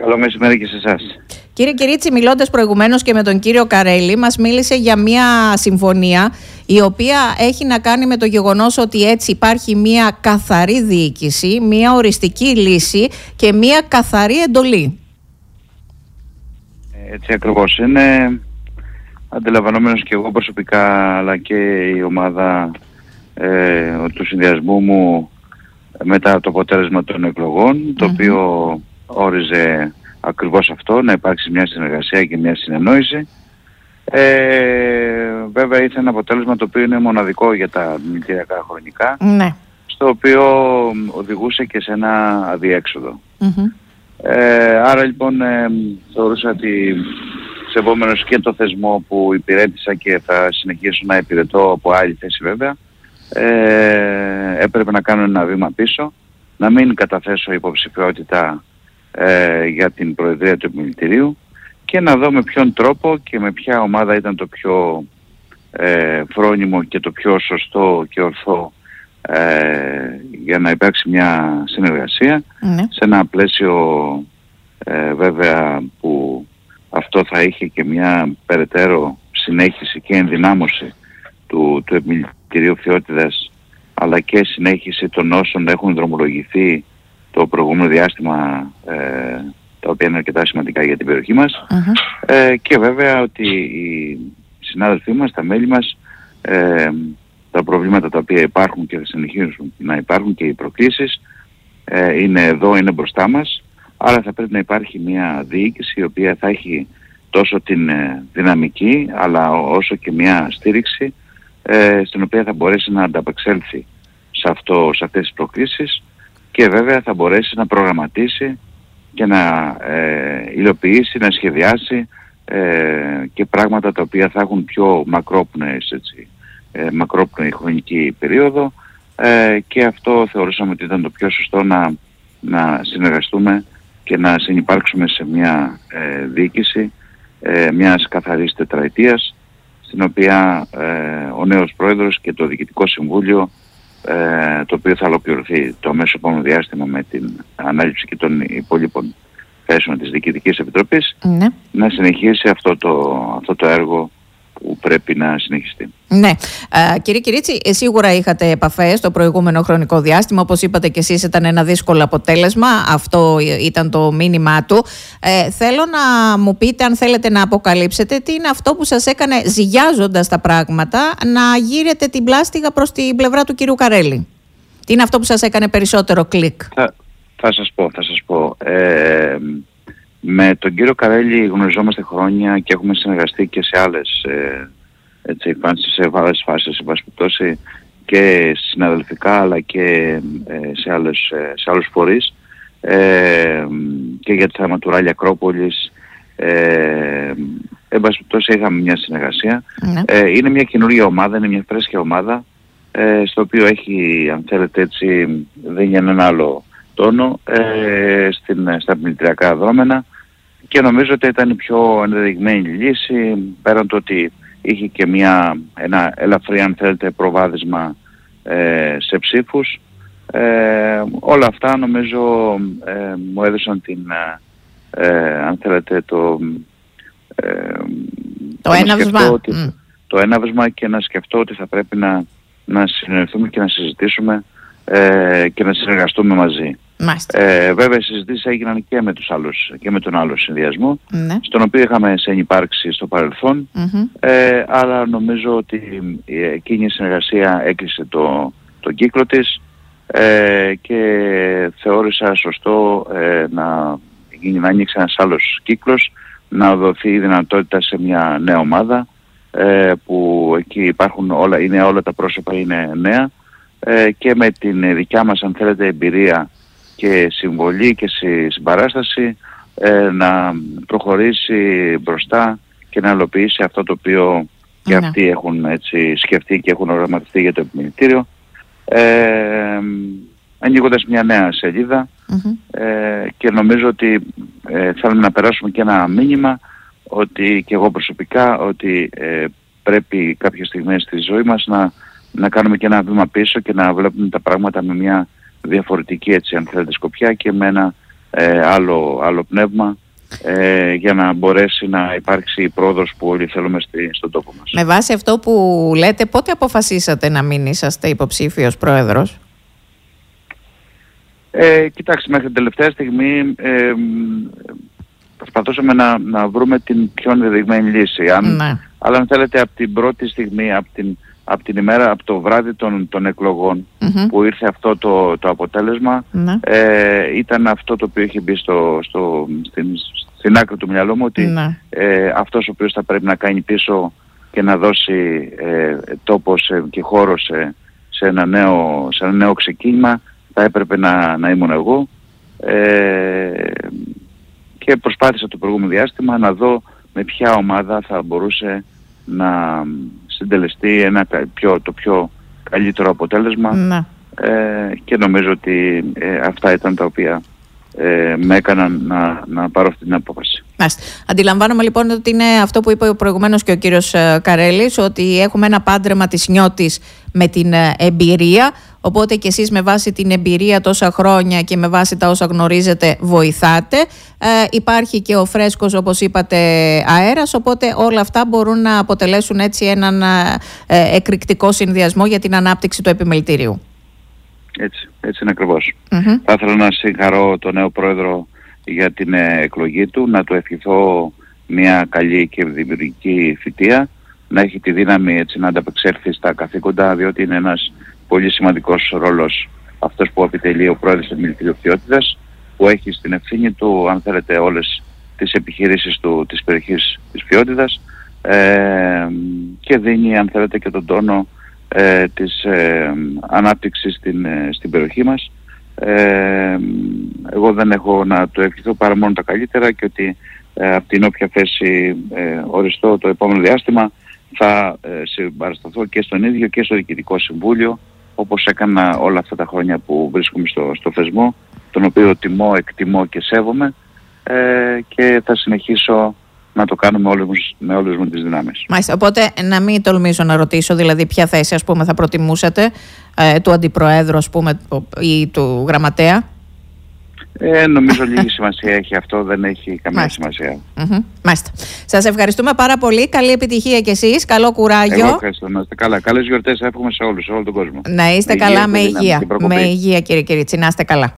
Καλό μεσημέρι και σε εσάς. Κύριε Κυρίτσι, μιλώντας προηγουμένως και με τον κύριο Καρέλη, μας μίλησε για μια συμφωνία η οποία έχει να κάνει με το γεγονός ότι έτσι υπάρχει μια καθαρή διοίκηση, μια οριστική λύση και μια καθαρή εντολή. Έτσι ακριβώς είναι. Αντιλαμβανόμενος και εγώ προσωπικά, αλλά και η ομάδα του συνδυασμού μου μετά το αποτέλεσμα των εκλογών, το οποίο όριζε ακριβώς αυτό, να υπάρξει μια συνεργασία και μια συνεννόηση. Βέβαια ήρθε ένα αποτέλεσμα το οποίο είναι μοναδικό για τα μηνυτηριακά χρονικά, στο οποίο οδηγούσε και σε ένα αδιέξοδο. Άρα λοιπόν θεωρούσα ότι σεβόμενος και το θεσμό που υπηρέτησα και θα συνεχίσω να υπηρετώ από άλλη θέση βέβαια, έπρεπε να κάνω ένα βήμα πίσω, να μην καταθέσω υποψηφιότητα για την Προεδρία του Επιμελητηρίου και να δω με ποιον τρόπο και με ποια ομάδα ήταν το πιο φρόνιμο και το πιο σωστό και ορθό για να υπάρξει μια συνεργασία σε ένα πλαίσιο βέβαια που αυτό θα είχε και μια περαιτέρω συνέχιση και ενδυνάμωση του Επιμελητηρίου Φθιώτιδας, αλλά και συνέχιση των όσων έχουν δρομολογηθεί το προηγούμενο διάστημα, τα οποία είναι αρκετά σημαντικά για την περιοχή μας, και βέβαια ότι οι συνάδελφοί μας, τα μέλη μας, τα προβλήματα τα οποία υπάρχουν και θα συνεχίσουν να υπάρχουν και οι προκλήσεις είναι εδώ, είναι μπροστά μας, άρα θα πρέπει να υπάρχει μια διοίκηση η οποία θα έχει τόσο την δυναμική αλλά όσο και μια στήριξη στην οποία θα μπορέσει να ανταπεξέλθει σε αυτές τις προκλήσεις και βέβαια θα μπορέσει να προγραμματίσει και να υλοποιήσει, να σχεδιάσει και πράγματα τα οποία θα έχουν πιο μακρόπνοη χρονική περίοδο, και αυτό θεωρούσαμε ότι ήταν το πιο σωστό, να συνεργαστούμε και να συνυπάρξουμε σε μια διοίκηση μιας καθαρής τετραετίας, στην οποία ο νέος πρόεδρος και το Διοικητικό Συμβούλιο, το οποίο θα ολοκληρωθεί το αμέσως επόμενο διάστημα με την ανάληψη και των υπόλοιπων θέσεων της Διοικητικής Επιτροπής, να συνεχίσει αυτό το έργο που πρέπει να συνεχιστεί. Ναι. Κύριε Κυρίτσι, σίγουρα είχατε επαφές το προηγούμενο χρονικό διάστημα. Όπως είπατε και εσείς, ήταν ένα δύσκολο αποτέλεσμα. Αυτό ήταν το μήνυμά του. Θέλω να μου πείτε, αν θέλετε να αποκαλύψετε, τι είναι αυτό που σας έκανε, ζυγιάζοντας τα πράγματα, να γύρετε την πλάστιγα προς την πλευρά του κύριου Καρέλη. Τι είναι αυτό που σας έκανε περισσότερο κλικ? Θα σας πω. Με τον κύριο Καρέλη γνωριζόμαστε χρόνια και έχουμε συνεργαστεί και σε άλλες φάσεις, εν πάση περιπτώσει, και συναδελφικά αλλά και σε άλλους φορείς, και για το θέμα του Ράλι Ακρόπολης. Εν πάση περιπτώσει είχαμε μια συνεργασία. Είναι μια καινούργια ομάδα, είναι μια φρέσκια ομάδα, στο οποίο έχει, αν θέλετε έτσι, δεν είναι ένα άλλο τόνο στα επιμελητηριακά δρόμενα, και νομίζω ότι ήταν η πιο ενδεδειγμένη λύση, πέραν το ότι είχε και ένα ελαφρύ, αν θέλετε, προβάδισμα σε ψήφους. Όλα αυτά νομίζω μου έδωσαν αν θέλετε, το έναυσμα και να σκεφτώ ότι θα πρέπει να συνεννοηθούμε και να συζητήσουμε και να συνεργαστούμε μαζί. Βέβαια οι συζητήσεις έγιναν και με τον άλλο συνδυασμό, στον οποίο είχαμε συνυπάρξει στο παρελθόν, αλλά νομίζω ότι εκείνη η συνεργασία έκλεισε τον κύκλο της, και θεώρησα σωστό να ανοίξει ένας άλλος κύκλος, να δοθεί η δυνατότητα σε μια νέα ομάδα, που εκεί υπάρχουν όλα τα πρόσωπα είναι νέα, και με την δικιά μας, αν θέλετε, εμπειρία και συμβολή και συμπαράσταση, να προχωρήσει μπροστά και να υλοποιήσει αυτό το οποίο και αυτοί έχουν σκεφτεί και έχουν οραματιστεί για το Επιμελητήριο, ανοίγοντας μια νέα σελίδα, και νομίζω ότι θέλουμε να περάσουμε και ένα μήνυμα, ότι και εγώ προσωπικά, ότι πρέπει κάποιες στιγμές στη ζωή μας να κάνουμε και ένα βήμα πίσω και να βλέπουμε τα πράγματα με μια διαφορετική, αν θέλετε, σκοπιά, και με ένα άλλο πνεύμα, για να μπορέσει να υπάρξει η πρόοδος που όλοι θέλουμε στον τόπο μας. Με βάση αυτό που λέτε, πότε αποφασίσατε να μην είσαστε υποψήφιος πρόεδρος? Κοιτάξτε, μέχρι την τελευταία στιγμή προσπαθούσαμε να βρούμε την πιο ενδεδειγμένη λύση. Αλλά αν θέλετε, από την πρώτη στιγμή, από την ημέρα, από το βράδυ των εκλογών που ήρθε αυτό το αποτέλεσμα, ήταν αυτό το οποίο είχε μπει στην άκρη του μυαλού μου, ότι αυτός ο οποίος θα πρέπει να κάνει πίσω και να δώσει τόπο και χώρο σε ένα νέο ξεκίνημα θα έπρεπε να ήμουν εγώ, και προσπάθησα το προηγούμενο διάστημα να δω με ποια ομάδα θα μπορούσε να συντελεστεί το πιο καλύτερο αποτέλεσμα, και νομίζω ότι αυτά ήταν τα οποία με έκαναν να πάρω αυτή την απόφαση. Αντιλαμβάνομαι λοιπόν ότι είναι αυτό που είπε προηγουμένως και ο κύριος Καρέλης, ότι έχουμε ένα πάντρεμα της Νιώτης με την εμπειρία, οπότε και εσείς με βάση την εμπειρία τόσα χρόνια και με βάση τα όσα γνωρίζετε βοηθάτε. Υπάρχει και ο φρέσκος, όπως είπατε, αέρας, οπότε όλα αυτά μπορούν να αποτελέσουν έτσι έναν εκρηκτικό συνδυασμό για την ανάπτυξη του επιμελητηρίου. Έτσι είναι ακριβώς. Θα ήθελα να συγχαρώ τον νέο πρόεδρο για την εκλογή του, να του ευχηθώ μια καλή και δημιουργική θητεία, να έχει τη δύναμη έτσι να ανταπεξέλθει στα καθήκοντα, διότι είναι ένας πολύ σημαντικός ρόλος αυτός που επιτελεί ο πρόεδρος του Επιμελητηρίου Φθιώτιδας, που έχει στην ευθύνη του, αν θέλετε, όλες τις επιχειρήσεις της περιοχής της Φθιώτιδας, και δίνει, αν θέλετε, και τον τόνο της ανάπτυξης στην περιοχή μας. Εγώ δεν έχω να το ευχηθώ παρά μόνο τα καλύτερα, και ότι από την όποια θέση οριστώ το επόμενο διάστημα θα συμπαρασταθώ και στον ίδιο και στο Διοικητικό Συμβούλιο, όπως έκανα όλα αυτά τα χρόνια που βρίσκομαι στο θεσμό, τον οποίο τιμώ, εκτιμώ και σέβομαι, και θα συνεχίσω να το κάνουμε με όλες μου τις δυνάμεις. Μάλιστα, οπότε να μην τολμήσω να ρωτήσω δηλαδή ποια θέση, ας πούμε, θα προτιμούσατε, του Αντιπροέδρου, ας πούμε, ή του Γραμματέα. Νομίζω λίγη σημασία έχει αυτό, δεν έχει καμία σημασία. Μάλιστα. Σας ευχαριστούμε πάρα πολύ. Καλή επιτυχία κι εσείς. Καλό κουράγιο. Εγώ ευχαριστώ. Να είστε καλά. Καλές γιορτές εύχομαι σε όλους, σε όλο τον κόσμο. Να είστε καλά, με υγεία. Με υγεία, κύριε Κυρίτσι. Να είστε καλά.